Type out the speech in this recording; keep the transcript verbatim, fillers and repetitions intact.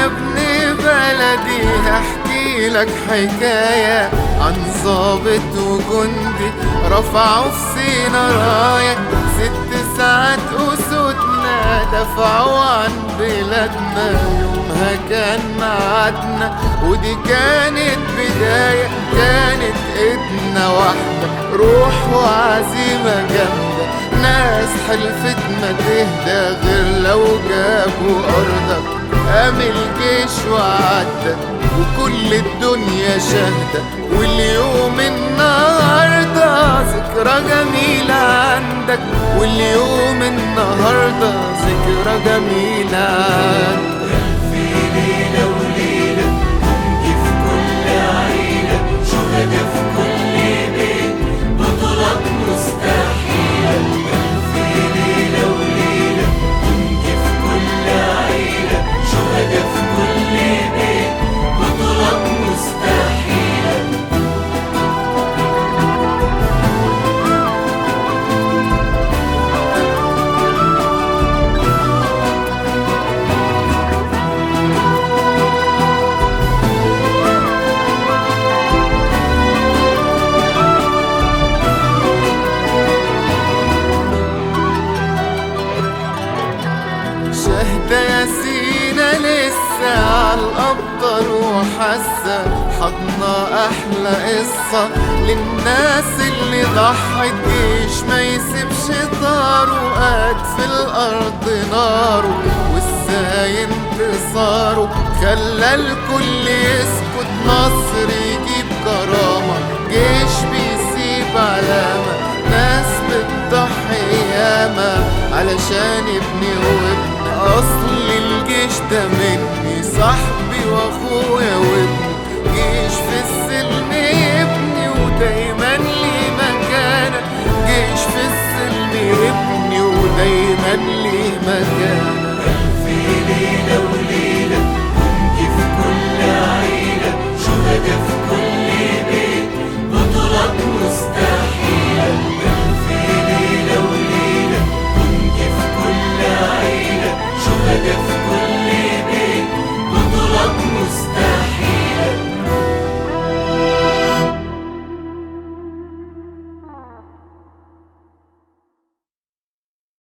ابن بلدي هحكي لك حكاية عن ضابط وجندي رفعوا في سينا راية. ست ساعات أسودنا دفعوا عن بلادنا، يومها كان معادنا ودي كانت بداية. كانت ايدنا واحدة، روح وعزيمة جامدة، ناس حلفت ما تهدى غير لو جابوا أرضك. قام الجيش وعدى وكل الدنيا شاهدة، واليوم النهاردة ذكرى جميلة عندك، واليوم النهاردة ذكرى جميلة عندك. ألف ليلة وليلة نجي في كل عيلة، شهداء في كل بيت، بطولات مستحيلة. ألف ليلة وليلة نجي في كل عيلة، شهداء في كل بيت، بطولات مستحيلة. شهدة يا سينا لسه عالأبطال وحاسة، حضنا أحلى قصة للناس اللي ضحت. جيش ما يسيبش طاره، قاد في الأرض ناره، وازاي انتصاره خلى الكل يسكت. نصر يجيب كرامة، جيش بيسيب علامة، ناس بتضحي ياما علشان ابني وابن. أصل الجيش ده مني